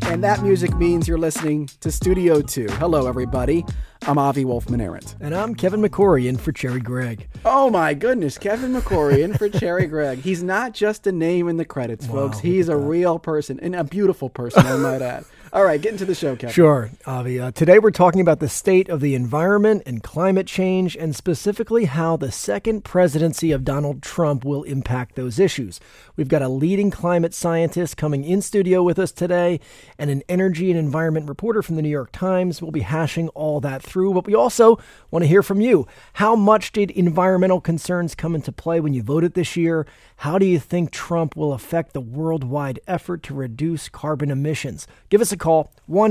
And that music means you're listening to Studio 2. Hello, everybody. I'm Avi Wolfman-Arendt. And I'm Kevin McCory in for Cherry Gregg. Oh, my goodness. Kevin McCory in for Cherry Gregg. He's not just a name in the credits, folks. He's a real person, and a beautiful person, I might add. All right, get into the show, Kevin. Sure, Avi. Today we're talking about the state of the environment and climate change, and specifically how the second presidency of Donald Trump will impact those issues. We've got a leading climate scientist coming in studio with us today, and an energy and environment reporter from the New York Times. We'll be hashing all that through, but we also want to hear from you. How much did environmental concerns come into play when you voted this year? How do you think Trump will affect the worldwide effort to reduce carbon emissions? Give us a call,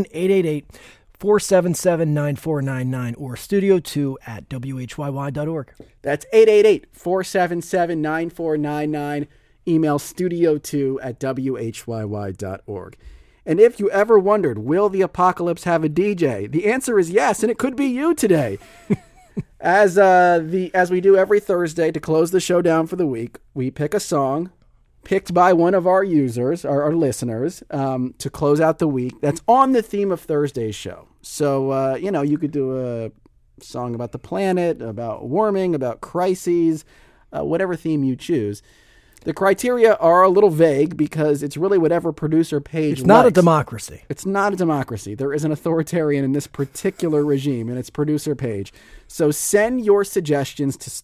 1-888-477-9499 or studio2@whyy.org. That's 888-477-9499. Email studio2@whyy.org. And if you ever wondered, will the apocalypse have a DJ? The answer is yes, and it could be you today. As we do every Thursday to close the show down for the week, we pick a song picked by one of our users, our listeners, to close out the week that's on the theme of Thursday's show. So, you could do a song about the planet, about warming, about crises, whatever theme you choose. The criteria are a little vague because it's really whatever producer page It's not likes. a democracy. It's not a democracy. There is an authoritarian in this particular regime, and it's producer page. So send your suggestions to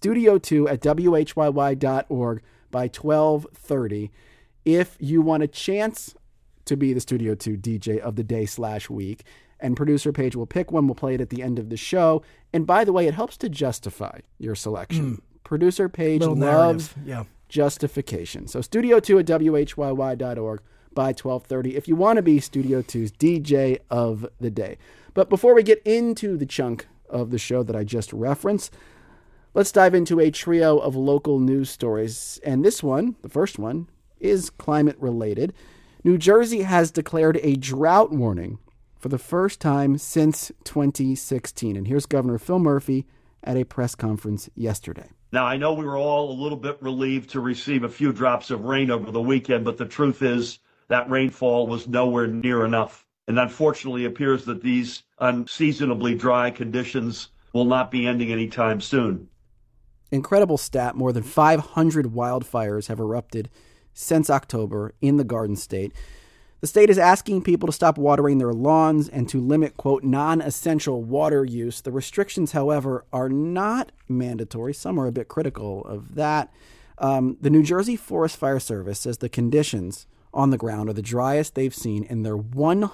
studio2@whyy.org by 12:30 if you want a chance to be the Studio 2 DJ of the day/week. And producer page will pick one. We'll play it at the end of the show. And by the way, it helps to justify your selection. Producer page loves justification. So studio2@whyy.org by 12:30 if you want to be Studio 2's DJ of the day. But before we get into the chunk of the show that I just referenced, let's dive into a trio of local news stories. And this one, the first one, is climate related. New Jersey has declared a drought warning for the first time since 2016. And here's Governor Phil Murphy at a press conference yesterday. Now, I know we were all a little bit relieved to receive a few drops of rain over the weekend, but the truth is that rainfall was nowhere near enough. And unfortunately, it appears that these unseasonably dry conditions will not be ending anytime soon. Incredible stat, more than 500 wildfires have erupted since October in the Garden State. The state is asking people to stop watering their lawns and to limit, quote, non-essential water use. The restrictions, however, are not mandatory. Some are a bit critical of that. The New Jersey Forest Fire Service says the conditions on the ground are the driest they've seen in their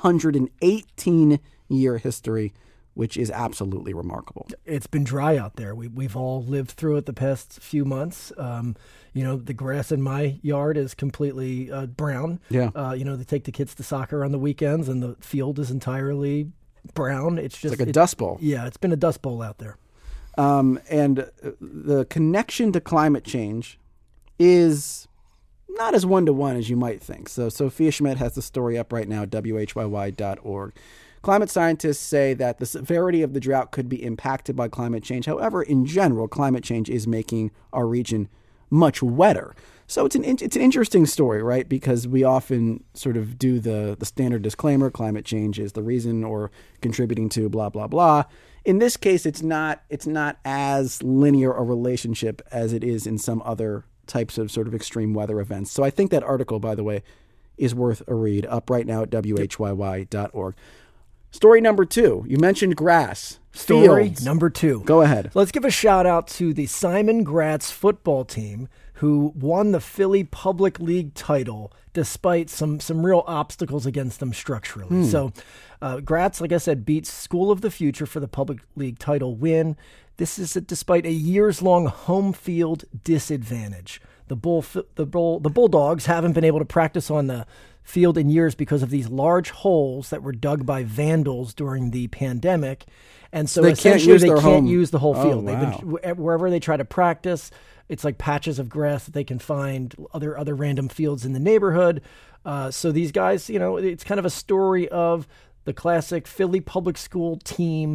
118-year history, which is absolutely remarkable. It's been dry out there. We've all lived through it the past few months. The grass in my yard is completely brown. Yeah. They take the kids to soccer on the weekends, and the field is entirely brown. It's just like a dust bowl. Yeah, it's been a dust bowl out there. And the connection to climate change is not as one-to-one as you might think. So Sophia Schmidt has the story up right now at whyy.org. Climate scientists say that the severity of the drought could be impacted by climate change. However, in general, climate change is making our region much wetter. So it's an interesting story, right? Because we often sort of do the standard disclaimer, climate change is the reason or contributing to blah, blah, blah. In this case, it's not as linear a relationship as it is in some other types of sort of extreme weather events. So I think that article, by the way, is worth a read, up right now at whyy.org. Story number 2. You mentioned grass. Story Fields. number 2. Go ahead. Let's give a shout out to the Simon Gratz football team who won the Philly Public League title despite some real obstacles against them structurally. So Gratz, like I said, beats School of the Future for the Public League title win. This is despite a years-long home field disadvantage. The Bulldogs haven't been able to practice on the field in years because of these large holes that were dug by vandals during the pandemic. And so essentially they can't use the whole field. Wow. Wherever they try to practice, it's like patches of grass that they can find, other random fields in the neighborhood. So these guys, it's kind of a story of the classic Philly public school team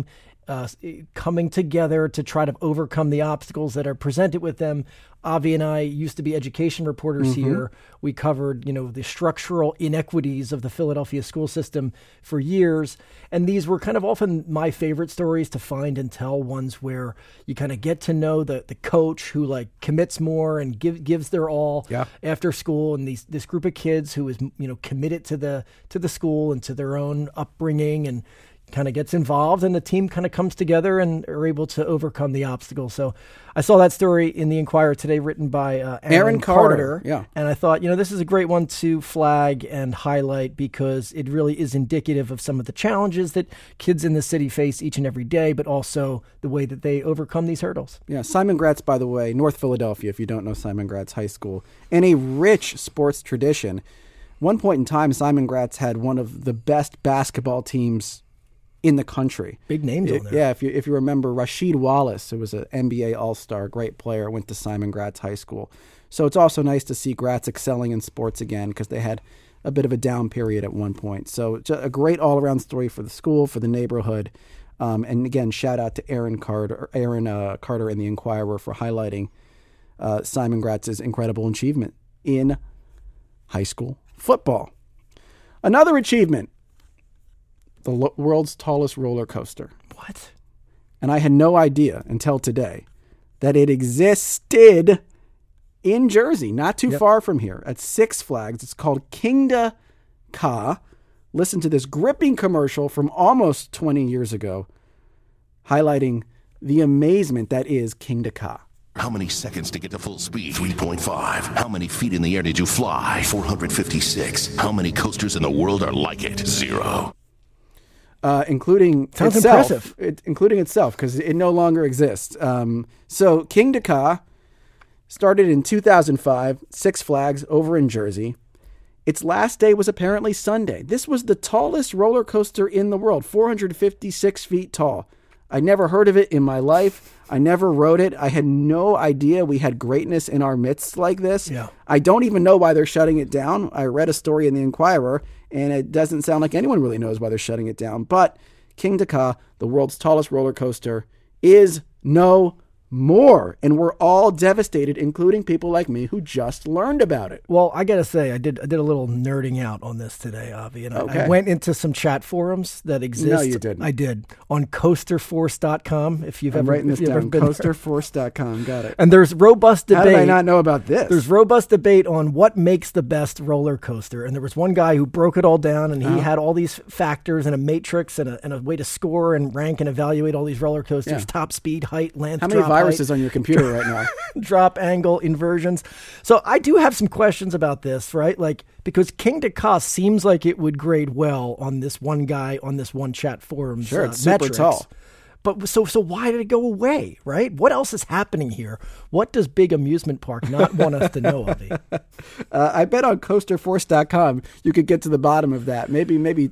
coming together to try to overcome the obstacles that are presented with them. Avi and I used to be education reporters here. We covered, the structural inequities of the Philadelphia school system for years. And these were kind of often my favorite stories to find and tell, ones where you kind of get to know the coach who commits more and gives their all after school. And this group of kids who is, committed to the school and to their own upbringing and kind of gets involved, and the team kind of comes together and are able to overcome the obstacles. So I saw that story in the Inquirer today, written by Aaron Carter. Yeah. And I thought, this is a great one to flag and highlight because it really is indicative of some of the challenges that kids in the city face each and every day, but also the way that they overcome these hurdles. Yeah. Simon Gratz, by the way, North Philadelphia, if you don't know Simon Gratz High School, and a rich sports tradition. One point in time, Simon Gratz had one of the best basketball teams in the country. Big names on there. Yeah, if you remember, Rasheed Wallace, who was an NBA All-Star, great player, went to Simon Gratz High School. So it's also nice to see Gratz excelling in sports again, because they had a bit of a down period at one point. So a great all-around story for the school, for the neighborhood. And again, shout out to Aaron Carter in the Inquirer for highlighting Simon Gratz's incredible achievement in high school football. Another achievement: the world's tallest roller coaster. What? And I had no idea until today that it existed in Jersey, not too far from here, at Six Flags. It's called Kingda Ka. Listen to this gripping commercial from almost 20 years ago, highlighting the amazement that is Kingda Ka. How many seconds to get to full speed? 3.5. How many feet in the air did you fly? 456. How many coasters in the world are like it? 0. Including Sounds itself, impressive. Including itself, because it no longer exists. So Kingda Ka started in 2005, Six Flags over in Jersey. Its last day was apparently Sunday. This was the tallest roller coaster in the world, 456 feet tall. I never heard of it in my life. I never rode it. I had no idea we had greatness in our midst like this. Yeah. I don't even know why they're shutting it down. I read a story in the Inquirer, and it doesn't sound like anyone really knows why they're shutting it down. But Kingda Ka, the world's tallest roller coaster, is no more. And we're all devastated, including people like me who just learned about it. Well, I got to say, I did a little nerding out on this today, Avi. And I went into some chat forums that exist. No, you didn't. I did. On coasterforce.com. If you've I'm ever writing this ever down. been there. Coasterforce.com. Got it. And there's robust debate. How did I not know about this? There's robust debate on what makes the best roller coaster. And there was one guy who broke it all down, and he had all these factors and a matrix and a way to score and rank and evaluate all these roller coasters. Yeah. Top speed, height, length, How many drop viruses height, on your computer right now? drop angle, inversions. So I do have some questions about this, right? Because Kingda Ka seems like it would grade well on this one guy on this one chat forum. Sure, it's super metrics. tall. But so why did it go away, right? What else is happening here? What does Big Amusement Park not want us to know of? I bet on coasterforce.com you could get to the bottom of that. Maybe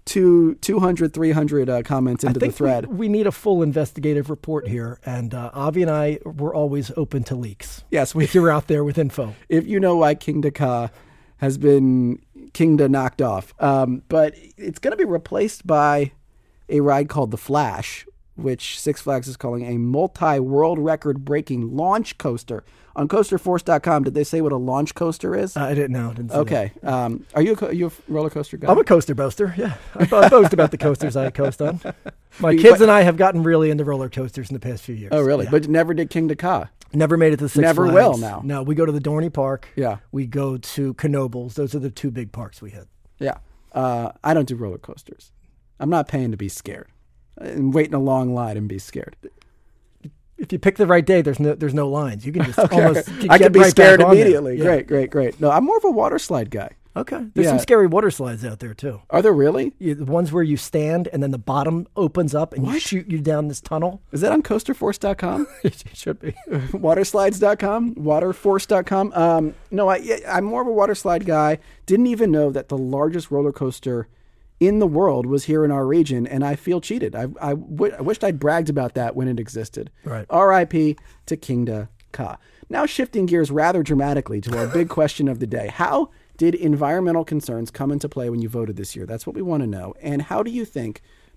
200, 300 comments into the thread. We need a full investigative report here, and Avi and I were always open to leaks. Yes, if you're out there with info. If you know why Kingda Ka has been Kingda knocked off. But it's going to be replaced by a ride called The Flash, which Six Flags is calling a multi-world record-breaking launch coaster. On coasterforce.com, did they say what a launch coaster is? I didn't know. Didn't see okay. Are you a roller coaster guy? I'm a coaster boaster, yeah. I boast about the coasters I coast on. My kids and I have gotten really into roller coasters in the past few years. Oh, really? Yeah. But never did Kingda Ka. Never made it to Six Never Flags. will now. No, we go to the Dorney Park. Yeah. We go to Knoebels. Those are the two big parks we hit. Yeah. I don't do roller coasters. I'm not paying to be scared and wait in a long line and be scared. If you pick the right day, there's no lines. You can just almost I get could be right scared back on there. immediately. Yeah. Great. No, I'm more of a water slide guy. Okay. There's Yeah. some scary water slides out there, too. Are there really? The ones where you stand and then the bottom opens up and you shoot you down this tunnel. Is that on coasterforce.com? It should be. Waterslides.com? Waterforce.com? No, I'm more of a water slide guy. Didn't even know that the largest roller coaster in the world was here in our region, and I feel cheated. I wished I'd bragged about that when it existed. Right. R.I.P. to Kingda Ka. Now shifting gears rather dramatically to our big question of the day. How did environmental concerns come into play when you voted this year? That's what we want to know. And how do you think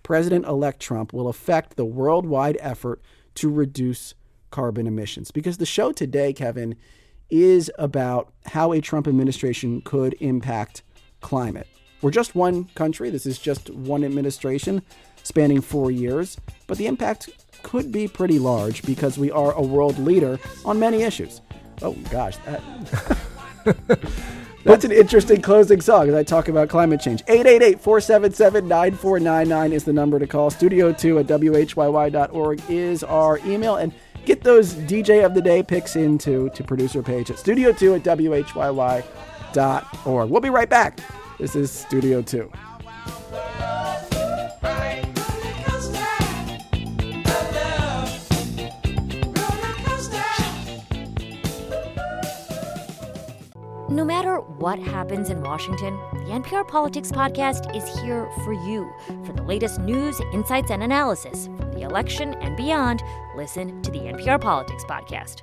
President-elect Trump will affect the worldwide effort to reduce carbon emissions? Because the show today, Kevin, is about how a Trump administration could impact climate. We're just one country. This is just one administration spanning 4 years, but the impact could be pretty large because we are a world leader on many issues. Oh, gosh. That's an interesting closing song as I talk about climate change. 888-477-9499 is the number to call. Studio2@whyy.org is our email. And get those DJ of the Day picks into producer page at studio2@whyy.org. We'll be right back. This is Studio 2. No matter what happens in Washington, the NPR Politics Podcast is here for you. For the latest news, insights, and analysis from the election and beyond, listen to the NPR Politics Podcast.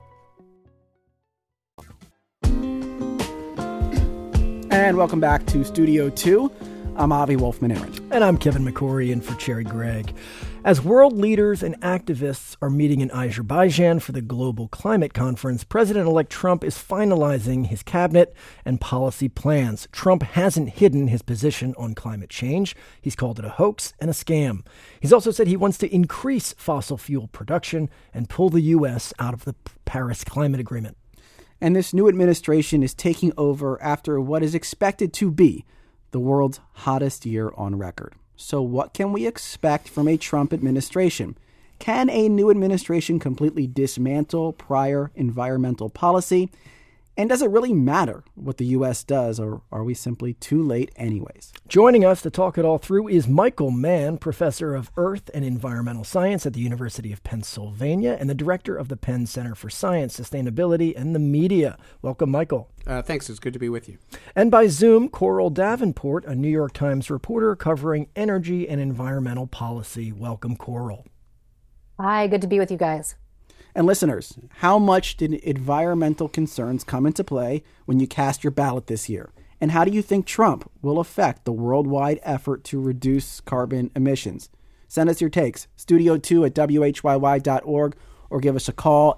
And welcome back to Studio 2. I'm Avi Wolfman-Arent. And I'm Kevin McCrory in for Cherry Gregg. As world leaders and activists are meeting in Azerbaijan for the Global Climate Conference, President-elect Trump is finalizing his cabinet and policy plans. Trump hasn't hidden his position on climate change. He's called it a hoax and a scam. He's also said he wants to increase fossil fuel production and pull the U.S. out of the Paris Climate Agreement. And this new administration is taking over after what is expected to be the world's hottest year on record. So what can we expect from a Trump administration? Can a new administration completely dismantle prior environmental policy? And does it really matter what the U.S. does, or are we simply too late anyways? Joining us to talk it all through is Michael Mann, professor of Earth and Environmental Science at the University of Pennsylvania and the director of the Penn Center for Science, Sustainability, and the Media. Welcome, Michael. Thanks. It's good to be with you. And by Zoom, Coral Davenport, a New York Times reporter covering energy and environmental policy. Welcome, Coral. Hi, good to be with you guys. And listeners, how much did environmental concerns come into play when you cast your ballot this year? And how do you think Trump will affect the worldwide effort to reduce carbon emissions? Send us your takes, studio2@whyy.org, or give us a call,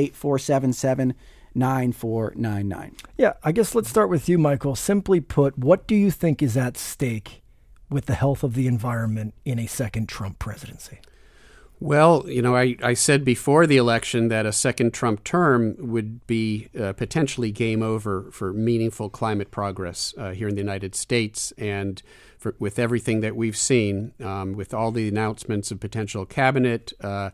888-477-9499. Yeah, I guess let's start with you, Michael. Simply put, what do you think is at stake with the health of the environment in a second Trump presidency? Well, I said before the election that a second Trump term would be potentially game over for meaningful climate progress here in the United States. And with everything that we've seen, with all the announcements of potential cabinet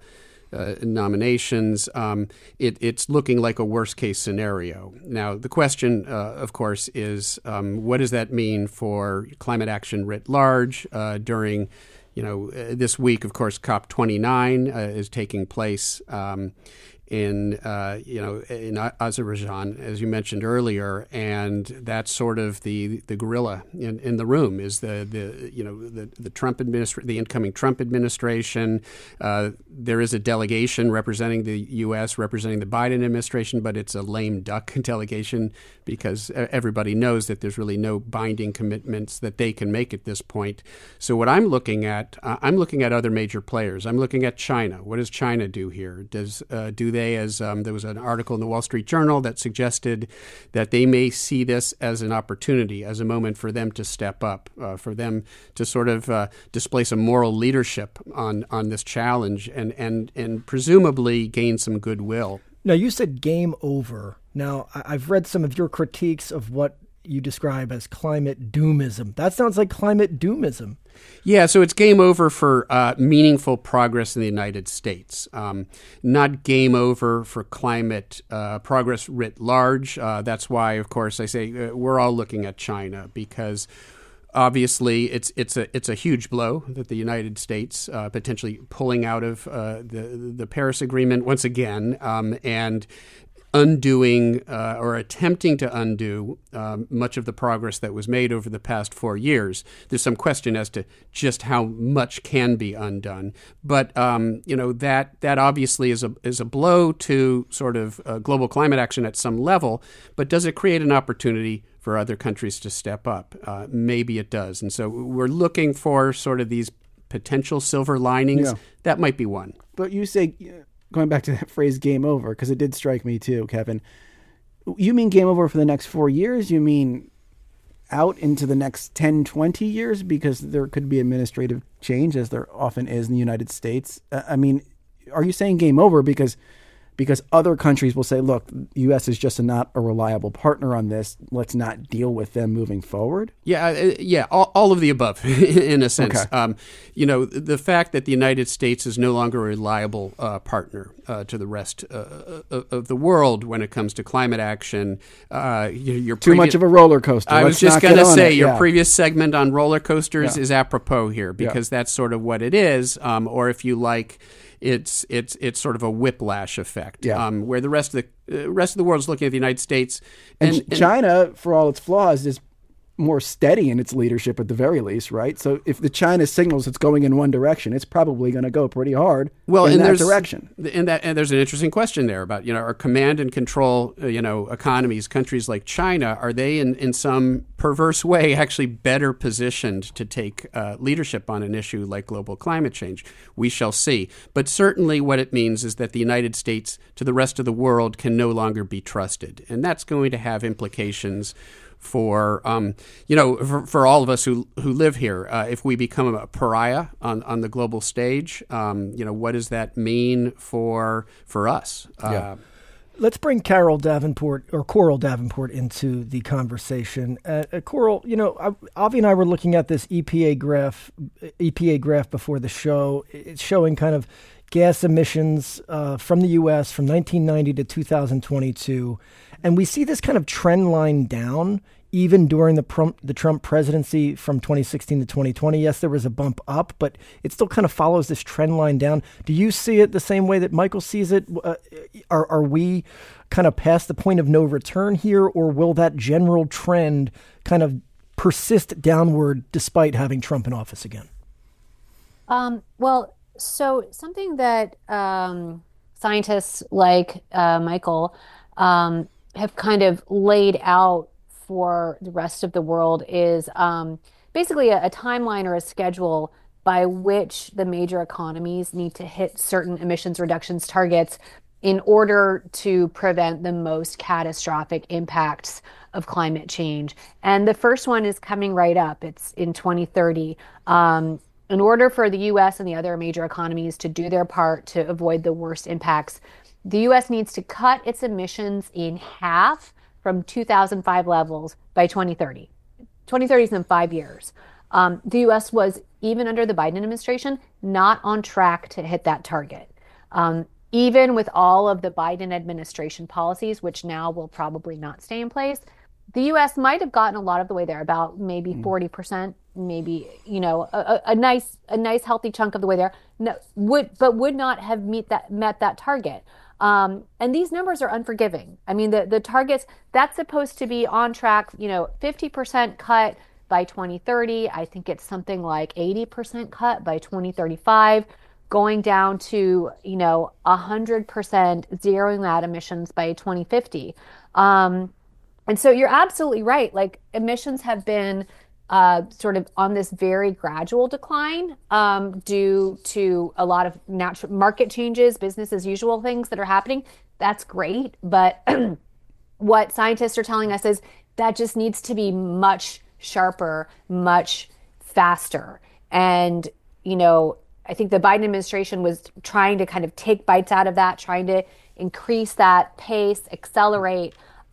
nominations, it's looking like a worst-case scenario. Now, the question, of course, is what does that mean for climate action writ large during this week? Of course, COP29 is taking place in Azerbaijan, as you mentioned earlier, and that's sort of the gorilla in the room is the Trump the incoming Trump administration. There is a delegation representing the U.S., representing the Biden administration, but it's a lame duck delegation because everybody knows that there's really no binding commitments that they can make at this point. So what I'm looking at other major players. I'm looking at China. What does China do here? Do they, as there was an article in the Wall Street Journal that suggested that they may see this as an opportunity, as a moment for them to step up, for them to sort of display some moral leadership on this challenge and presumably gain some goodwill. Now, you said game over. Now, I've read some of your critiques of what you describe as climate doomism. That sounds like climate doomism. Yeah, so it's game over for meaningful progress in the United States, not game over for climate progress writ large. That's why, of course, I say we're all looking at China because obviously it's a huge blow that the United States potentially pulling out of the Paris Agreement once again and undoing or attempting to undo much of the progress that was made over the past 4 years. There's some question as to just how much can be undone, but that obviously is a blow to sort of global climate action at some level. But does it create an opportunity for other countries to step up? Maybe it does, and so we're looking for sort of these potential silver linings. Yeah. That might be one. But you say, going back to that phrase game over, because it did strike me too, Kevin. You mean game over for the next 4 years? You mean out into the next 10, 20 years? Because there could be administrative change, as there often is in the United States. I mean, are you saying game over because other countries will say, look, the U.S. is just not a reliable partner on this. Let's not deal with them moving forward? Yeah, all of the above, in a sense. Okay. The fact that the United States is no longer a reliable partner to the rest of the world when it comes to climate action. Too much of a roller coaster. I was just going to say, your previous segment on roller coasters Yeah. is apropos here, because that's sort of what it is, or if you like, it's sort of a whiplash effect, where the rest of the world is looking at the United States, and China, for all its flaws, is more steady in its leadership at the very least, right? So if the China signals it's going in one direction, it's probably going to go pretty hard in that direction. And there's an interesting question there about, our command and control, economies, countries like China, are they in some perverse way actually better positioned to take leadership on an issue like global climate change? We shall see. But certainly what it means is that the United States to the rest of the world can no longer be trusted. And that's going to have implications for for all of us who live here. If we become a pariah on the global stage, what does that mean for us? Let's bring Coral Davenport into the conversation. Coral, Avi and I were looking at this EPA graph before the show. It's showing kind of gas emissions from the U.S. from 1990 to 2022. And we see this kind of trend line down even during the Trump presidency from 2016 to 2020. Yes, there was a bump up, but it still kind of follows this trend line down. Do you see it the same way that Michael sees it? Are we kind of past the point of no return here, or will that general trend kind of persist downward despite having Trump in office again? So something that scientists like Michael have kind of laid out for the rest of the world is basically a timeline or a schedule by which the major economies need to hit certain emissions reductions targets in order to prevent the most catastrophic impacts of climate change. And the first one is coming right up. It's in 2030. In order for the U.S. and the other major economies to do their part to avoid the worst impacts, the U.S. needs to cut its emissions in half from 2005 levels by 2030. 2030 is in 5 years. The U.S. was, even under the Biden administration, not on track to hit that target. Even with all of the Biden administration policies, which now will probably not stay in place, the U.S. might have gotten a lot of the way there, about maybe 40%, maybe, a nice healthy chunk of the way there. Would not have met that target. And these numbers are unforgiving. I mean, the targets, that's supposed to be on track, 50% cut by 2030. I think it's something like 80% cut by 2035, going down to, 100% zeroing out emissions by 2050. And so you're absolutely right. Like, emissions have been sort of on this very gradual decline due to a lot of natural market changes, business as usual things that are happening. That's great. But what scientists are telling us is that just needs to be much sharper, much faster. And, I think the Biden administration was trying to kind of take bites out of that, trying to increase that pace, accelerate.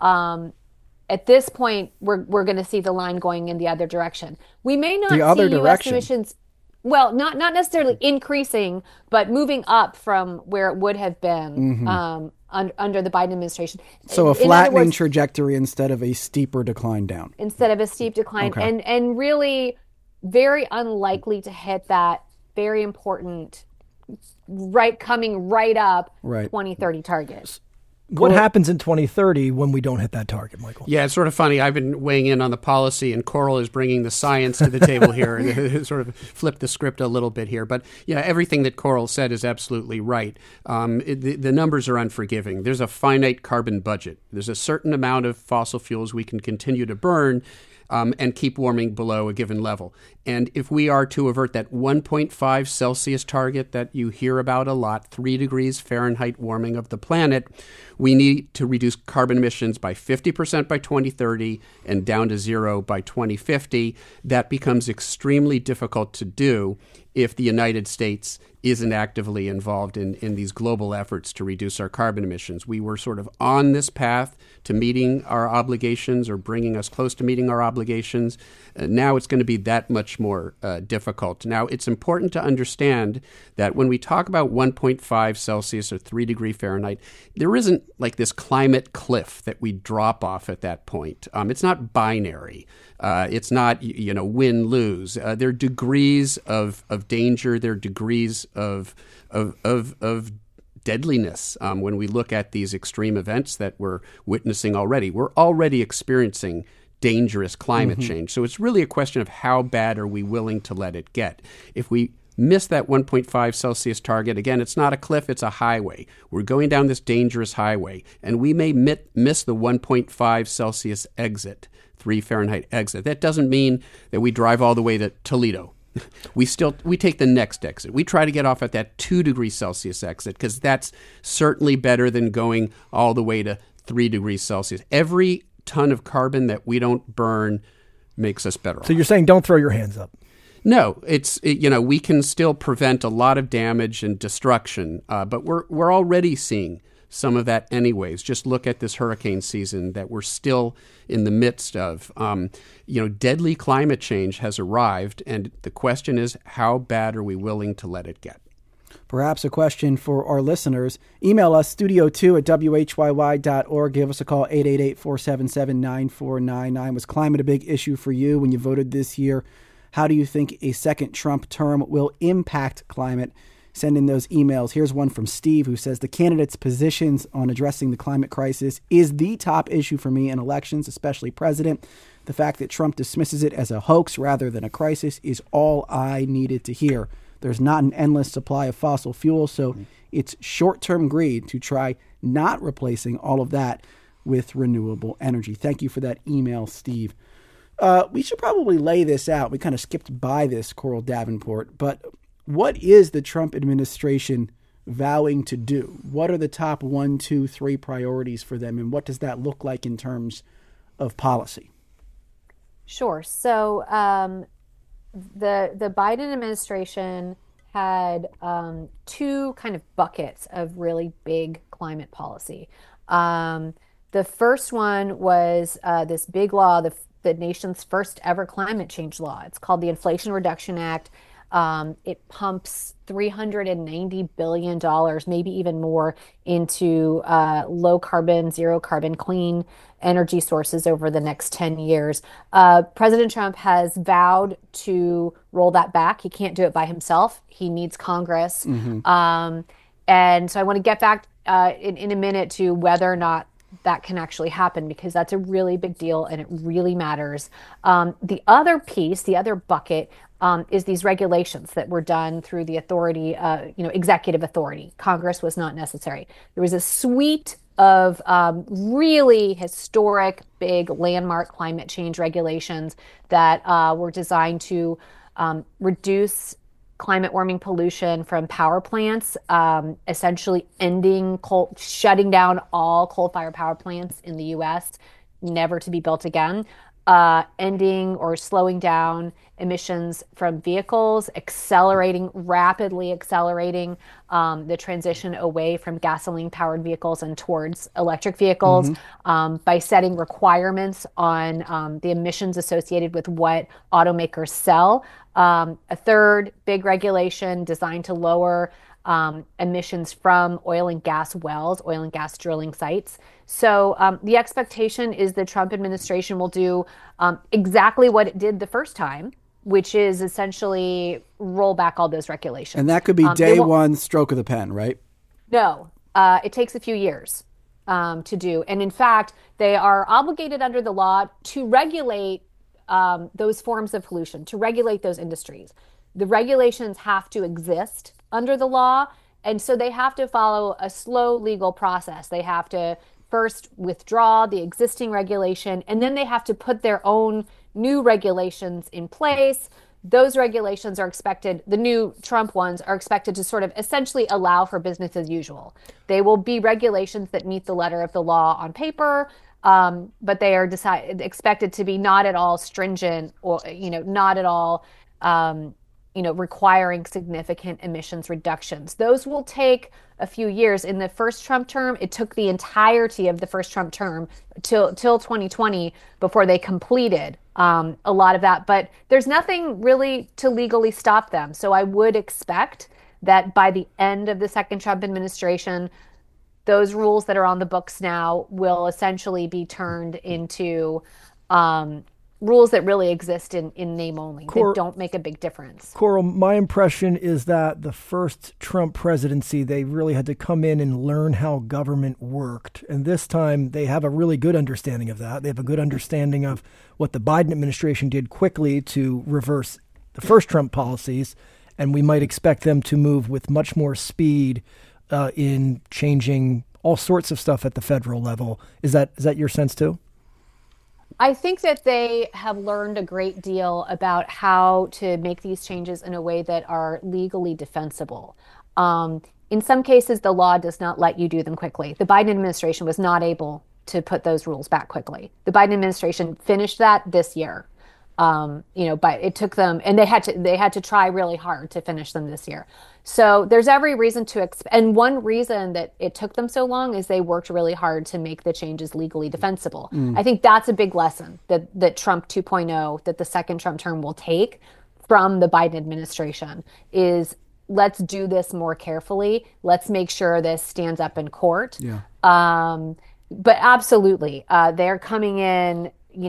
At this point, we're going to see the line going in the other direction. We may not see U.S. emissions, well, not necessarily increasing, but moving up from where it would have been under the Biden administration. So a flattening trajectory instead of a steeper decline down. Instead of a steep decline. Okay. And really very unlikely to hit that very important, coming right up 2030 target. What happens in 2030 when we don't hit that target, Michael? Yeah, it's sort of funny. I've been weighing in on the policy, and Coral is bringing the science to the table here. Sort of flip the script a little bit here. But everything that Coral said is absolutely right. The numbers are unforgiving. There's a finite carbon budget. There's a certain amount of fossil fuels we can continue to burn. and keep warming below a given level. And if we are to avert that 1.5 Celsius target that you hear about a lot, 3 degrees Fahrenheit warming of the planet, we need to reduce carbon emissions by 50% by 2030 and down to zero by 2050. That becomes extremely difficult to do if the United States isn't actively involved in these global efforts to reduce our carbon emissions. We were sort of on this path to meeting our obligations or bringing us close to meeting our obligations. Now it's going to be that much more difficult. Now, it's important to understand that when we talk about 1.5 Celsius or 3 degree Fahrenheit, there isn't like this climate cliff that we drop off at that point. It's not binary. It's not, win-lose. There are degrees of danger. There are degrees of deadliness when we look at these extreme events that we're witnessing already. We're already experiencing dangerous climate change. So it's really a question of how bad are we willing to let it get. If we miss that 1.5 Celsius target, again, it's not a cliff, it's a highway. We're going down this dangerous highway, and we may miss the 1.5 Celsius exit, 3 Fahrenheit exit. That doesn't mean that we drive all the way to Toledo. We take the next exit. We try to get off at that 2 degrees Celsius exit because that's certainly better than going all the way to 3 degrees Celsius. Every ton of carbon that we don't burn makes us better off. So you're saying don't throw your hands up. No, we can still prevent a lot of damage and destruction, but we're already seeing some of that anyways. Just look at this hurricane season that we're still in the midst of. Deadly climate change has arrived, and the question is, how bad are we willing to let it get? Perhaps a question for our listeners. Email us, studio2@whyy.org. Give us a call, 888-477-9499. Was climate a big issue for you when you voted this year? How do you think a second Trump term will impact climate? Send in those emails. Here's one from Steve who says, the candidates' positions on addressing the climate crisis is the top issue for me in elections, especially president. The fact that Trump dismisses it as a hoax rather than a crisis is all I needed to hear. There's not an endless supply of fossil fuel, so it's short-term greed to try not replacing all of that with renewable energy. Thank you for that email, Steve. We should probably lay this out. We kind of skipped by this, Coral Davenport, but what is the Trump administration vowing to do? What are the top 1, 2, 3 priorities for them, and what does that look like in terms of policy? Sure. So the Biden administration had 2 kind of buckets of really big climate policy. The first one was this big law, the nation's first ever climate change law. It's called the Inflation Reduction Act. It pumps $390 billion, maybe even more, into low carbon, zero carbon, clean energy sources over the next 10 years. President Trump has vowed to roll that back. He can't do it by himself. He needs Congress. And so I want to get back in a minute to whether or not that can actually happen, because that's a really big deal and it really matters. The other piece, the other bucket, is these regulations that were done through the authority, executive authority. Congress was not necessary. There was a suite of really historic, big, landmark climate change regulations that were designed to reduce climate warming pollution from power plants, essentially shutting down all coal-fired power plants in the U.S., never to be built again, ending or slowing down emissions from vehicles, rapidly accelerating the transition away from gasoline-powered vehicles and towards electric vehicles, by setting requirements on the emissions associated with what automakers sell. A third big regulation designed to lower emissions from oil and gas wells, oil and gas drilling sites. So the expectation is the Trump administration will do exactly what it did the first time, which is essentially roll back all those regulations. And that could be day one stroke of the pen, right? No, it takes a few years to do. And in fact, they are obligated under the law to regulate those forms of pollution, to regulate those industries. The regulations have to exist under the law, and so they have to follow a slow legal process. They have to first withdraw the existing regulation, and then they have to put their own new regulations in place. Those regulations are expected, the new Trump ones are expected to sort of essentially allow for business as usual. They will be regulations that meet the letter of the law on paper, but they are expected to be not at all stringent or, not at all, requiring significant emissions reductions. Those will take a few years. In the first Trump term, it took the entirety of the first Trump term till 2020 before they completed a lot of that. But there's nothing really to legally stop them. So I would expect that by the end of the second Trump administration, those rules that are on the books now will essentially be turned into rules that really exist in name only, that don't make a big difference. Coral, my impression is that the first Trump presidency, they really had to come in and learn how government worked. And this time they have a really good understanding of that. They have a good understanding of what the Biden administration did quickly to reverse the first Trump policies. And we might expect them to move with much more speed in changing all sorts of stuff at the federal level. Is that your sense too? I think that they have learned a great deal about how to make these changes in a way that are legally defensible. In some cases, the law does not let you do them quickly. The Biden administration was not able to put those rules back quickly. The Biden administration finished that this year. But it took them, and they had to try really hard to finish them this year. So there's every reason to and one reason that it took them so long is they worked really hard to make the changes legally defensible. I think that's a big lesson that Trump 2.0, that the second Trump term will take from the Biden administration is, let's do this more carefully. Let's make sure this stands up in court. Yeah. But absolutely, they're coming in,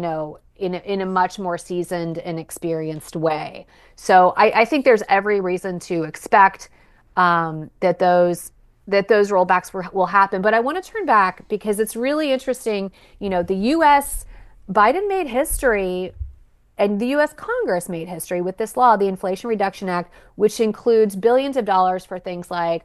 in a much more seasoned and experienced way. So I think there's every reason to expect that those rollbacks will happen. But I want to turn back because it's really interesting. The U.S. Biden made history, and the U.S. Congress made history with this law, the Inflation Reduction Act, which includes billions of dollars for things like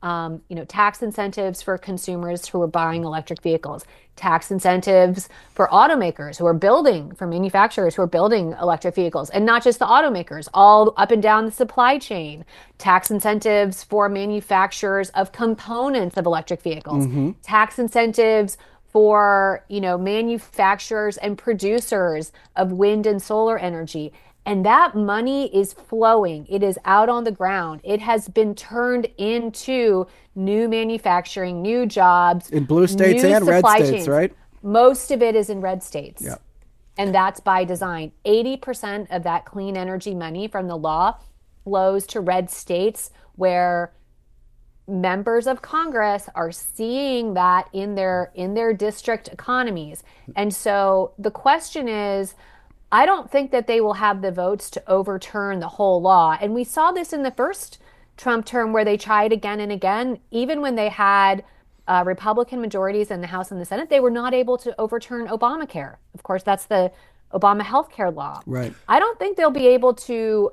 tax incentives for consumers who are buying electric vehicles, tax incentives for automakers for manufacturers who are building electric vehicles, and not just the automakers, all up and down the supply chain, tax incentives for manufacturers of components of electric vehicles, tax incentives for, manufacturers and producers of wind and solar energy. And that money is flowing. It is out on the ground. It has been turned into new manufacturing, new jobs. In blue states and red states, chains. Right? Most of it is in red states. Yeah. And that's by design. 80% of that clean energy money from the law flows to red states where members of Congress are seeing that in their district economies. And so the question is, I don't think that they will have the votes to overturn the whole law. And we saw this in the first Trump term where they tried again and again. Even when they had Republican majorities in the House and the Senate, they were not able to overturn Obamacare. Of course, that's the Obama healthcare law. Right. I don't think they'll be able to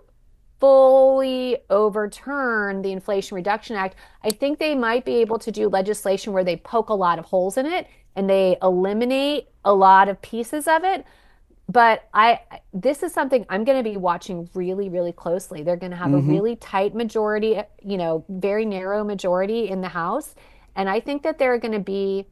fully overturn the Inflation Reduction Act. I think they might be able to do legislation where they poke a lot of holes in it and they eliminate a lot of pieces of it. But this is something I'm going to be watching really, really closely. They're going to have a really tight majority, very narrow majority in the House. And I think that there are going to be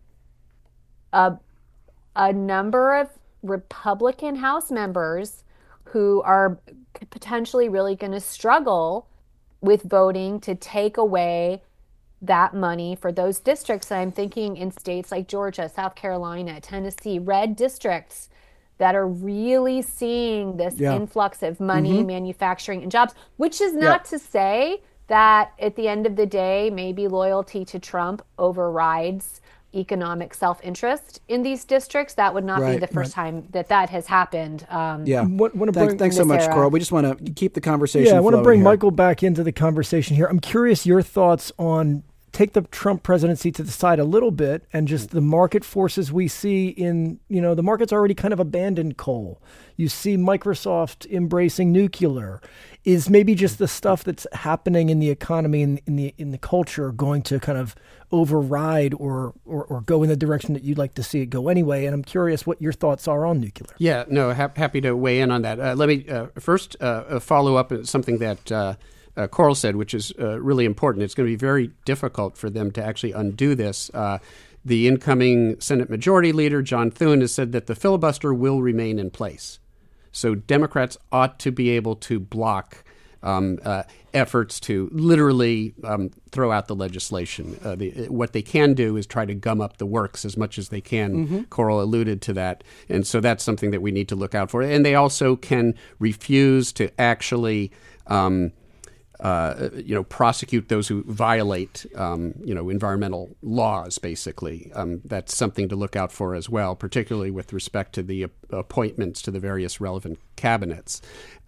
a number of Republican House members who are potentially really going to struggle with voting to take away that money for those districts. And I'm thinking in states like Georgia, South Carolina, Tennessee, red districts that are really seeing this influx of money, manufacturing, and jobs, which is not to say that at the end of the day, maybe loyalty to Trump overrides economic self-interest in these districts. That would not be the first time that has happened. Thanks so much, Coral. We just want to keep the conversation I want to bring here. Michael back into the conversation here. I'm curious your thoughts on take the Trump presidency to the side a little bit and just the market forces we see in, the market's already kind of abandoned coal. You see Microsoft embracing nuclear. Is maybe just the stuff that's happening in the economy and in the culture going to kind of override or go in the direction that you'd like to see it go anyway? And I'm curious what your thoughts are on nuclear. Yeah, no, happy to weigh in on that. Let me first follow up on something that Coral said, which is really important. It's going to be very difficult for them to actually undo this. The incoming Senate Majority Leader, John Thune, has said that the filibuster will remain in place. So Democrats ought to be able to block efforts to literally throw out the legislation. What they can do is try to gum up the works as much as they can. Mm-hmm. Coral alluded to that. And so that's something that we need to look out for. And they also can refuse to actually prosecute those who violate, environmental laws, basically. That's something to look out for as well, particularly with respect to the appointments to the various relevant cabinets.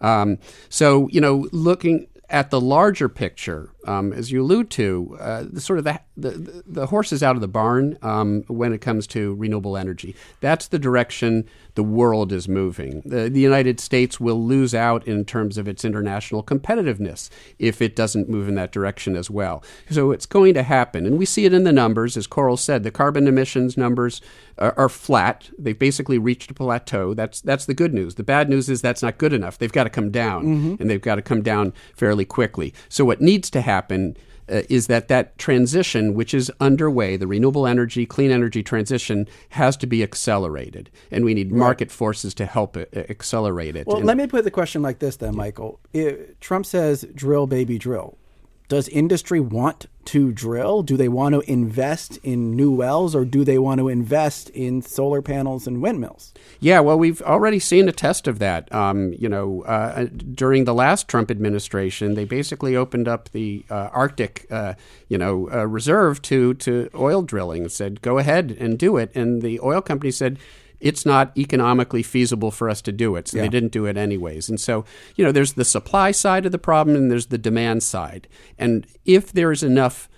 Looking at the larger picture, as you allude to, the horse is out of the barn when it comes to renewable energy. That's the direction the world is moving. The United States will lose out in terms of its international competitiveness if it doesn't move in that direction as well. So it's going to happen. And we see it in the numbers. As Coral said, the carbon emissions numbers are flat. They've basically reached a plateau. That's the good news. The bad news is that's not good enough. They've got to come down, and they've got to come down fairly quickly. So what needs to happen is that transition, which is underway, the renewable energy, clean energy transition, has to be accelerated. And we need market forces to help accelerate it. Well, let me put the question like this then, Michael. Trump says, drill, baby, drill. Does industry want to drill? Do they want to invest in new wells, or do they want to invest in solar panels and windmills? Yeah, well, we've already seen a test of that. During the last Trump administration, they basically opened up the Arctic, reserve to oil drilling and said, go ahead and do it. And the oil company said, it's not economically feasible for us to do it. So they didn't do it anyways. And so, there's the supply side of the problem and there's the demand side. And if there's enough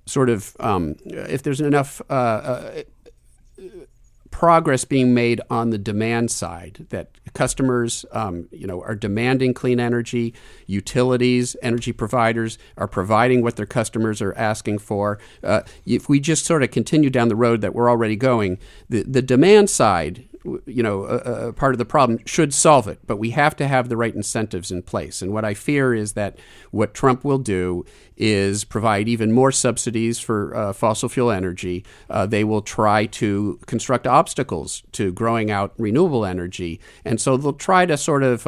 progress being made on the demand side, that customers, are demanding clean energy, utilities, energy providers are providing what their customers are asking for. If we just sort of continue down the road that we're already going, the demand side, part of the problem should solve it, but we have to have the right incentives in place. And what I fear is that what Trump will do is provide even more subsidies for fossil fuel energy. They will try to construct obstacles to growing out renewable energy. And so they'll try to sort of,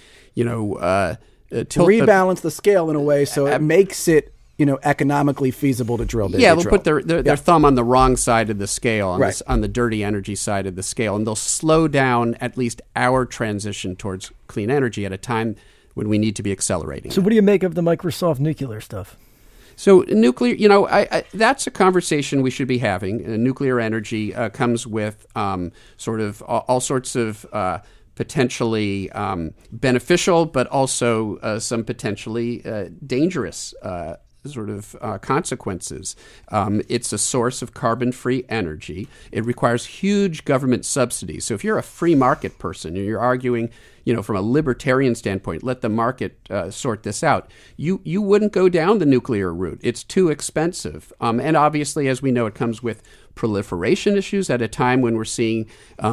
rebalance the scale in a way so it makes it economically feasible to drill. They'll put their thumb on the wrong side of the scale, on the dirty energy side of the scale, and they'll slow down at least our transition towards clean energy at a time when we need to be accelerating. So what do you make of the Microsoft nuclear stuff? So nuclear, that's a conversation we should be having. Nuclear energy comes with sort of all sorts of potentially beneficial, but also some potentially dangerous consequences. It's a source of carbon-free energy. It requires huge government subsidies. So if you're a free market person and you're arguing, from a libertarian standpoint, let the market sort this out, you wouldn't go down the nuclear route. It's too expensive. And obviously, as we know, it comes with proliferation issues at a time when we're seeing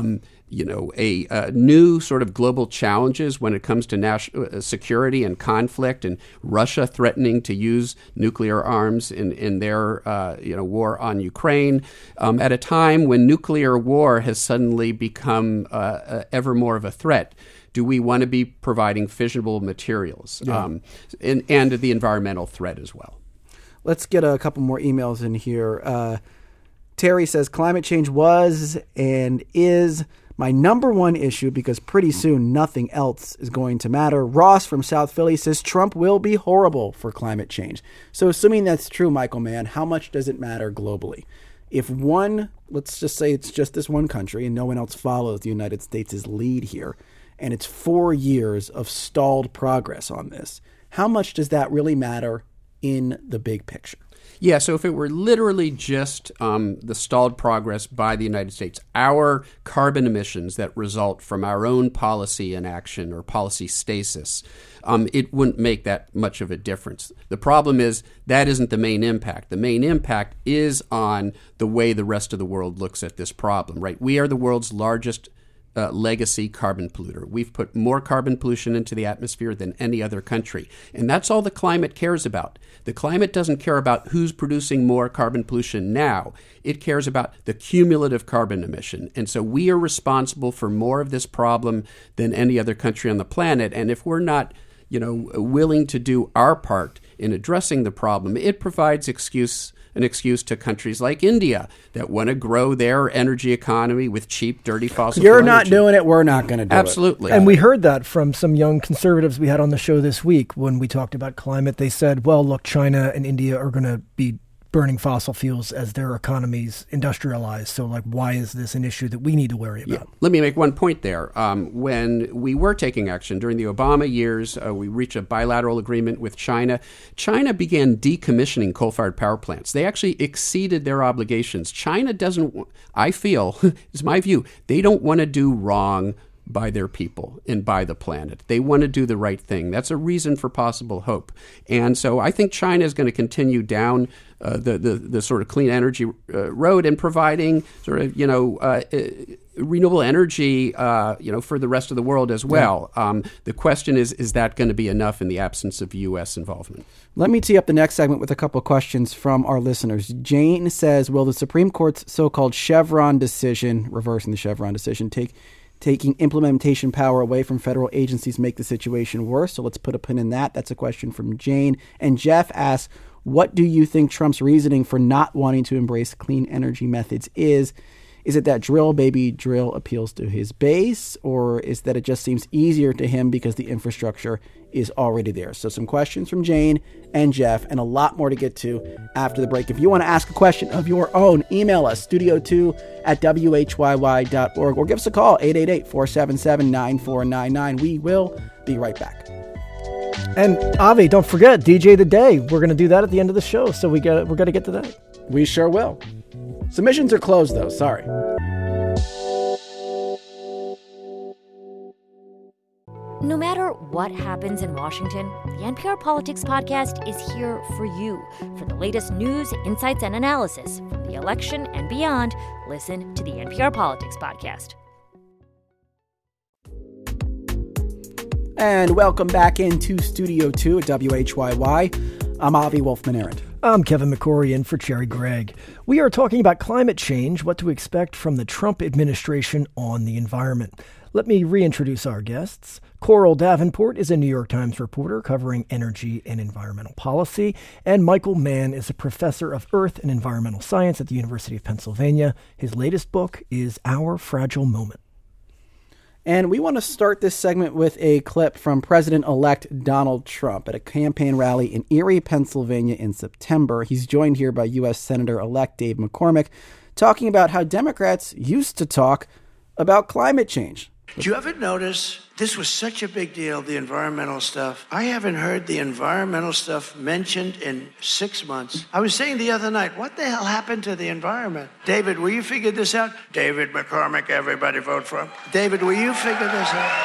new sort of global challenges when it comes to national security and conflict, and Russia threatening to use nuclear arms in their war on Ukraine, at a time when nuclear war has suddenly become ever more of a threat. Do we want to be providing fissionable materials, and the environmental threat as well? Let's get a couple more emails in here. Terry says, climate change was and is my number one issue because pretty soon nothing else is going to matter. Ross from South Philly says Trump will be horrible for climate change. So assuming that's true, Michael Mann, how much does it matter globally? If let's just say it's just this one country and no one else follows the United States' lead here, and it's 4 years of stalled progress on this, how much does that really matter in the big picture? Yeah, so if it were literally just the stalled progress by the United States, our carbon emissions that result from our own policy inaction or policy stasis, it wouldn't make that much of a difference. The problem is that isn't the main impact. The main impact is on the way the rest of the world looks at this problem, right? We are the world's largest legacy carbon polluter. We've put more carbon pollution into the atmosphere than any other country. And that's all the climate cares about. The climate doesn't care about who's producing more carbon pollution now. It cares about the cumulative carbon emission. And so we are responsible for more of this problem than any other country on the planet. And if we're not, willing to do our part in addressing the problem, it provides an excuse to countries like India that want to grow their energy economy with cheap, dirty fossil fuel You're not energy. doing it, we're not going to do Absolutely. it. And we heard that from some young conservatives we had on the show this week when we talked about climate. They said, well, look, China and India are going to be burning fossil fuels as their economies industrialize. So, why is this an issue that we need to worry about? Yeah. Let me make one point there. When we were taking action during the Obama years, we reached a bilateral agreement with China. China began decommissioning coal-fired power plants. They actually exceeded their obligations. China doesn't, I feel, is my view, they don't want to do wrong by their people and by the planet. They want to do the right thing. That's a reason for possible hope. And so I think China is going to continue down the sort of clean energy road and providing sort of, renewable energy, for the rest of the world as well. Yeah. The question is that going to be enough in the absence of U.S. involvement? Let me tee up the next segment with a couple of questions from our listeners. Jane says, will the Supreme Court's so-called Chevron decision, reversing the Chevron decision, taking implementation power away from federal agencies make the situation worse? So let's put a pin in that. That's a question from Jane. And Jeff asks, what do you think Trump's reasoning for not wanting to embrace clean energy methods is? Is it that drill, baby, drill appeals to his base, or is that it just seems easier to him because the infrastructure is already there? So some questions from Jane and Jeff, and a lot more to get to after the break. If you want to ask a question of your own, email us, studio2@whyy.org, or give us a call, 888-477-9499. We will be right back. And Avi, don't forget, DJ the Day. We're going to do that at the end of the show, so we're going to get to that. We sure will. Submissions are closed, though. Sorry. No matter what happens in Washington, the NPR Politics Podcast is here for you. For the latest news, insights, and analysis from the election and beyond, listen to the NPR Politics Podcast. And welcome back into Studio 2 at WHYY. I'm Avi Wolfman-Arent. I'm Kevin McCrory in for Cherry Gregg. We are talking about climate change, what to expect from the Trump administration on the environment. Let me reintroduce our guests. Coral Davenport is a New York Times reporter covering energy and environmental policy, and Michael Mann is a professor of earth and environmental science at the University of Pennsylvania. His latest book is Our Fragile Moment. And we want to start this segment with a clip from President-elect Donald Trump at a campaign rally in Erie, Pennsylvania in September. He's joined here by U.S. Senator-elect Dave McCormick, talking about how Democrats used to talk about climate change. Did you ever notice this was such a big deal, the environmental stuff? I haven't heard the environmental stuff mentioned in 6 months. I was saying the other night, what the hell happened to the environment? David, will you figure this out? David McCormick, everybody vote for him. David, will you figure this out?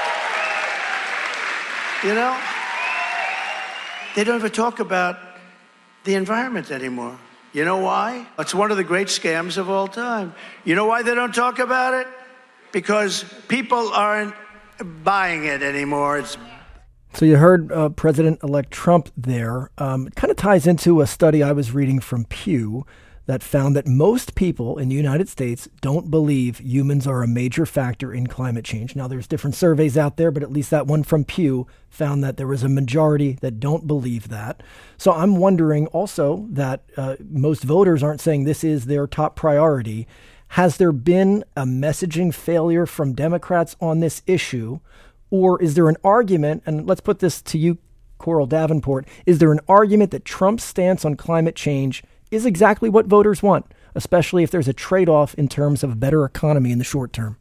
They don't ever talk about the environment anymore. You know why? It's one of the great scams of all time. You know why they don't talk about it? Because people aren't buying it anymore. So you heard President-elect Trump there. It kind of ties into a study I was reading from Pew that found that most people in the United States don't believe humans are a major factor in climate change. Now, there's different surveys out there, but at least that one from Pew found that there was a majority that don't believe that. So I'm wondering also that most voters aren't saying this is their top priority. Has there been a messaging failure from Democrats on this issue? Or is there an argument, and let's put this to you, Coral Davenport, is there an argument that Trump's stance on climate change is exactly what voters want, especially if there's a trade-off in terms of a better economy in the short term?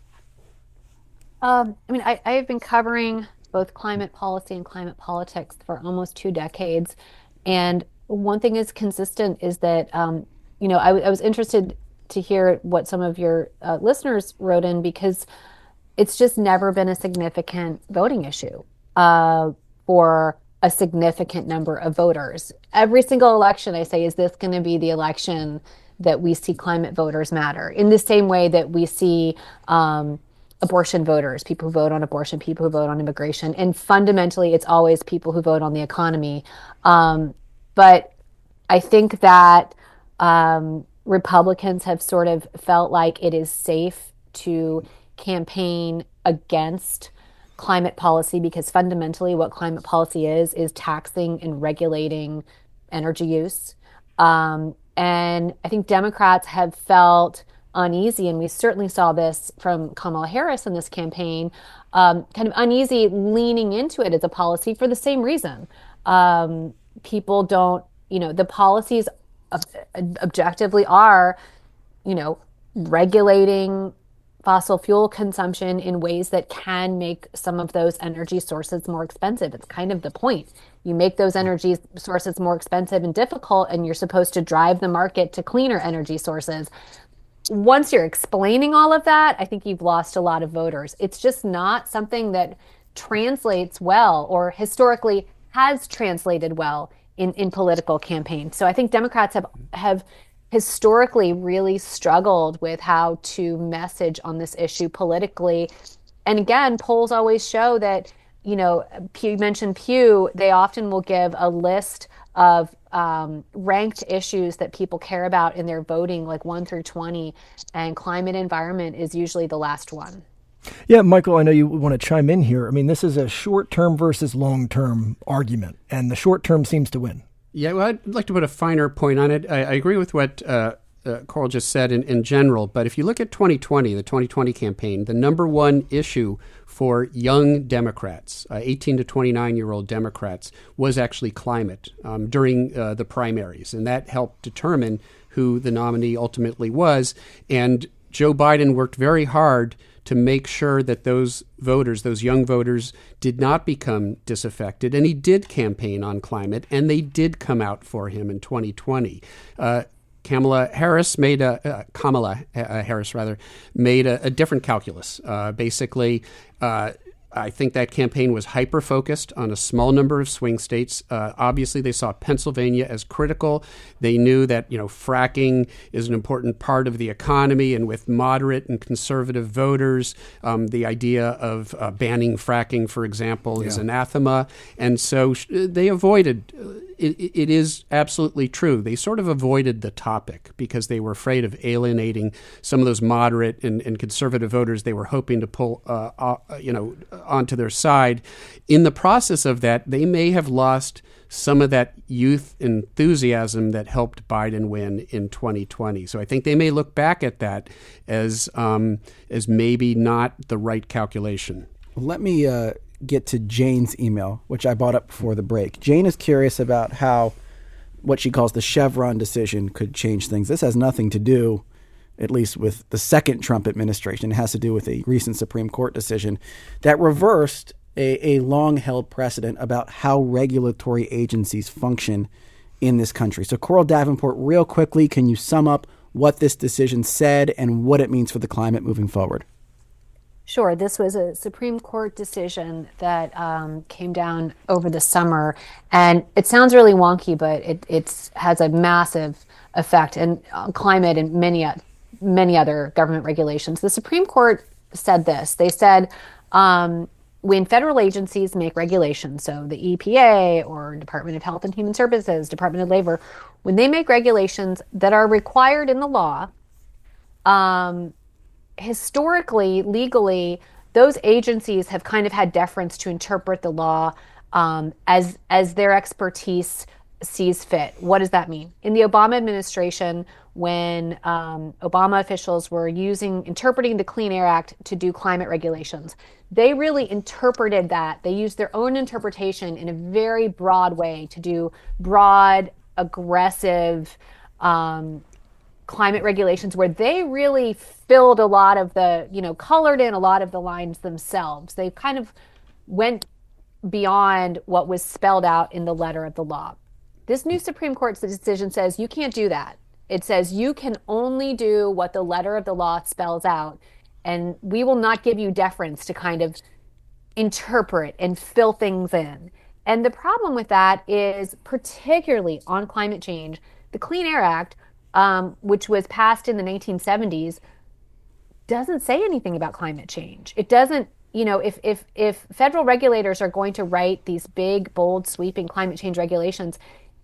I have been covering both climate policy and climate politics for almost 2 decades. And one thing is consistent is that, I was interested to hear what some of your listeners wrote in, because it's just never been a significant voting issue for a significant number of voters. Every single election, I say, is this going to be the election that we see climate voters matter? In the same way that we see abortion voters, people who vote on abortion, people who vote on immigration. And fundamentally, it's always people who vote on the economy. But I think that Republicans have sort of felt like it is safe to campaign against climate policy, because fundamentally what climate policy is taxing and regulating energy use. And I think Democrats have felt uneasy, and we certainly saw this from Kamala Harris in this campaign, kind of uneasy leaning into it as a policy for the same reason. People don't, the policies objectively are, regulating fossil fuel consumption in ways that can make some of those energy sources more expensive. It's kind of the point. You make those energy sources more expensive and difficult, and you're supposed to drive the market to cleaner energy sources. Once you're explaining all of that, I think you've lost a lot of voters. It's just not something that translates well, or historically has translated well in political campaigns. So I think Democrats have historically really struggled with how to message on this issue politically. And again, polls always show that, you mentioned Pew, they often will give a list of ranked issues that people care about in their voting, like 1 through 20, and climate environment is usually the last one. Yeah, Michael, I know you want to chime in here. I mean, this is a short-term versus long-term argument, and the short-term seems to win. Yeah, well, I'd like to put a finer point on it. I agree with what Coral just said in general, but if you look at 2020, the 2020 campaign, the number one issue for young Democrats, 18 to 29-year-old Democrats, was actually climate during the primaries, and that helped determine who the nominee ultimately was. And Joe Biden worked very hard to make sure that those voters, those young voters, did not become disaffected. And he did campaign on climate, and they did come out for him in 2020. Kamala Harris made a different calculus. Basically, I think that campaign was hyper-focused on a small number of swing states. Obviously, they saw Pennsylvania as critical. They knew that, fracking is an important part of the economy, and with moderate and conservative voters, the idea of banning fracking, for example, is anathema. And so they avoided it is absolutely true. They sort of avoided the topic because they were afraid of alienating some of those moderate and conservative voters they were hoping to pull, onto their side. In the process of that, they may have lost some of that youth enthusiasm that helped Biden win in 2020. So I think they may look back at that as maybe not the right calculation. Let me get to Jane's email, which I brought up before the break. Jane is curious about how what she calls the Chevron decision could change things. This has nothing to do, at least with the second Trump administration. It has to do with a recent Supreme Court decision that reversed a long-held precedent about how regulatory agencies function in this country. So Coral Davenport, real quickly, can you sum up what this decision said and what it means for the climate moving forward? Sure. This was a Supreme Court decision that came down over the summer, and it sounds really wonky, but it has a massive effect on climate and many other government regulations. The Supreme Court said this. They said when federal agencies make regulations, so the EPA or Department of Health and Human Services, Department of Labor, when they make regulations that are required in the law, historically, legally, those agencies have kind of had deference to interpret the law as their expertise sees fit. What does that mean? In the Obama administration, when Obama officials were interpreting the Clean Air Act to do climate regulations, they really interpreted that. They used their own interpretation in a very broad way to do broad, aggressive climate regulations where they really filled a lot of the, colored in a lot of the lines themselves. They kind of went beyond what was spelled out in the letter of the law. This new Supreme Court decision says you can't do that. It says you can only do what the letter of the law spells out, and we will not give you deference to kind of interpret and fill things in. And the problem with that is, particularly on climate change, the Clean Air Act, which was passed in the 1970s, doesn't say anything about climate change. It doesn't, if federal regulators are going to write these big, bold, sweeping climate change regulations,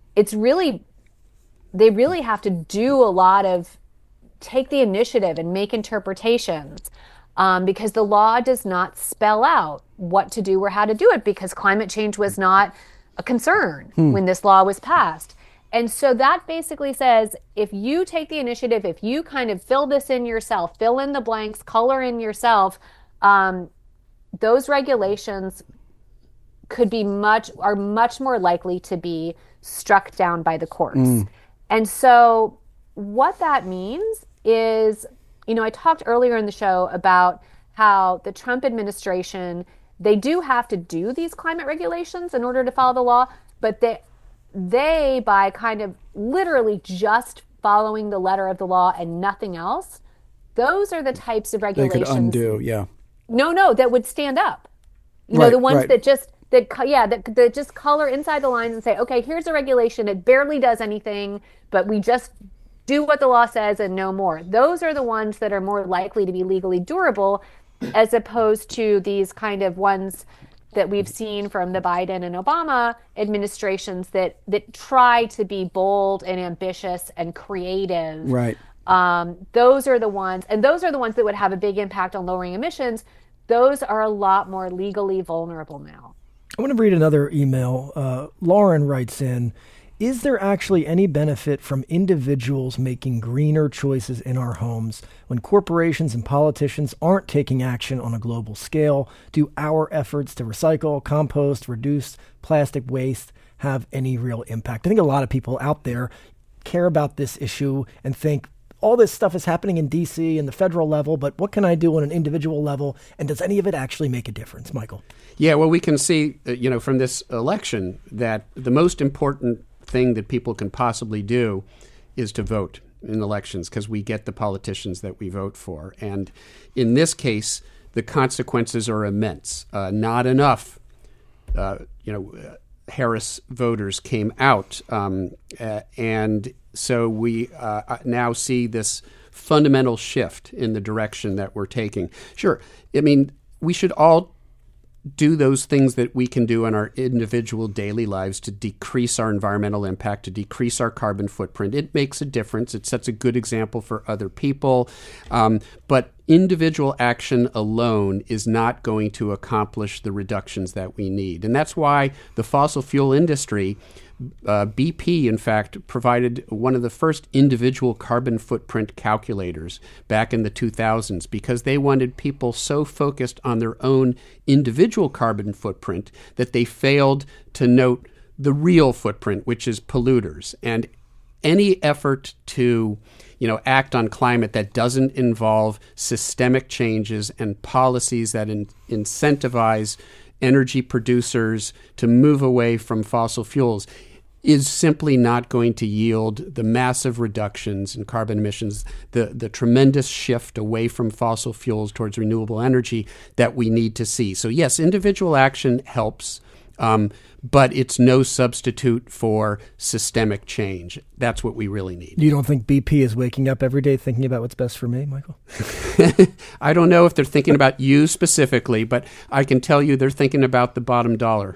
they really have to do a lot of take the initiative and make interpretations, because the law does not spell out what to do or how to do it, because climate change was not a concern when this law was passed. And so that basically says, if you take the initiative, if you kind of fill this in yourself, fill in the blanks, color in yourself, those regulations are much more likely to be struck down by the courts. And so what that means is, I talked earlier in the show about how the Trump administration, they do have to do these climate regulations in order to follow the law, but they by kind of literally just following the letter of the law and nothing else, those are the types of regulations they could undo, yeah. No, that would stand up. The ones that just that just color inside the lines and say, okay, here's a regulation. It barely does anything, but we just do what the law says and no more. Those are the ones that are more likely to be legally durable, as opposed to these kind of ones that we've seen from the Biden and Obama administrations that try to be bold and ambitious and creative. Right. Those are the ones that would have a big impact on lowering emissions. Those are a lot more legally vulnerable now. I want to read another email. Lauren writes in, is there actually any benefit from individuals making greener choices in our homes when corporations and politicians aren't taking action on a global scale? Do our efforts to recycle, compost, reduce plastic waste have any real impact? I think a lot of people out there care about this issue and think all this stuff is happening in D.C. and the federal level, but what can I do on an individual level? And does any of it actually make a difference, Michael? Yeah, well, we can see, from this election that the most important thing that people can possibly do is to vote in elections, because we get the politicians that we vote for. And in this case, the consequences are immense. Not enough, Harris voters came out. And so we now see this fundamental shift in the direction that we're taking. Sure, I mean, we should all do those things that we can do in our individual daily lives to decrease our environmental impact, to decrease our carbon footprint. It makes a difference. It sets a good example for other people. But individual action alone is not going to accomplish the reductions that we need. And that's why the fossil fuel industry, BP, in fact, provided one of the first individual carbon footprint calculators back in the 2000s, because they wanted people so focused on their own individual carbon footprint that they failed to note the real footprint, which is polluters. And any effort to act on climate that doesn't involve systemic changes and policies that incentivize energy producers to move away from fossil fuels is simply not going to yield the massive reductions in carbon emissions, the tremendous shift away from fossil fuels towards renewable energy that we need to see. So yes, individual action helps, but it's no substitute for systemic change. That's what we really need. You don't think BP is waking up every day thinking about what's best for me, Michael? I don't know if they're thinking about you specifically, but I can tell you they're thinking about the bottom dollar.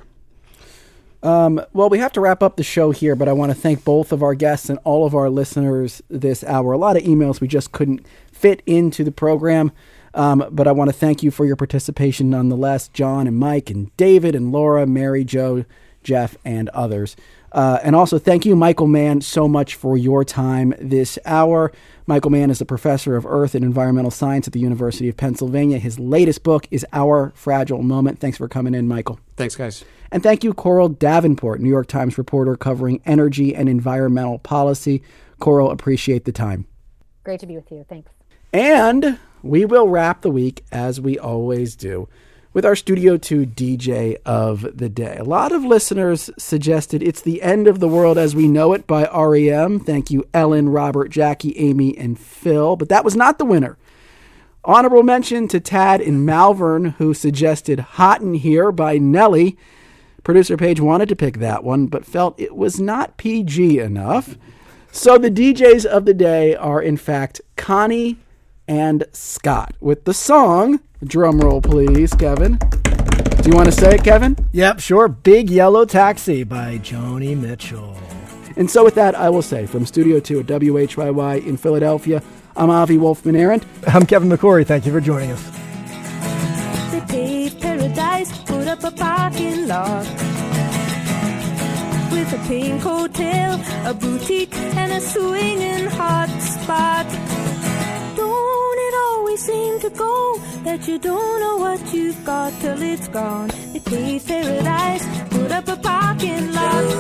Well, we have to wrap up the show here, but I want to thank both of our guests and all of our listeners this hour. A lot of emails we just couldn't fit into the program, but I want to thank you for your participation nonetheless, John and Mike and David and Laura, Mary, Joe, Jeff, and others. And also thank you, Michael Mann, so much for your time this hour. Michael Mann is a professor of Earth and Environmental Science at the University of Pennsylvania. His latest book is Our Fragile Moment. Thanks for coming in, Michael. Thanks, guys. And thank you, Coral Davenport, New York Times reporter covering energy and environmental policy. Coral, appreciate the time. Great to be with you. Thanks. And we will wrap the week, as we always do, with our Studio 2 DJ of the day. A lot of listeners suggested It's the End of the World as We Know It by REM. Thank you, Ellen, Robert, Jackie, Amy, and Phil. But that was not the winner. Honorable mention to Tad in Malvern, who suggested Hot in Here by Nelly. Producer Paige wanted to pick that one, but felt it was not PG enough. So the DJs of the day are, in fact, Connie and Scott, with the song, drum roll please, Kevin. Do you want to say it, Kevin? Yep, sure. Big Yellow Taxi by Joni Mitchell. And so with that, I will say, from Studio 2 at WHYY in Philadelphia, I'm Avi Wolfman-Arent. I'm Kevin McCory. Thank you for joining us. They paved paradise, put up a parking lot with a pink hotel, a boutique, and a swinging hot spot. Don't it always seem to go that you don't know what you've got till it's gone? They paved paradise, put up a parking lot.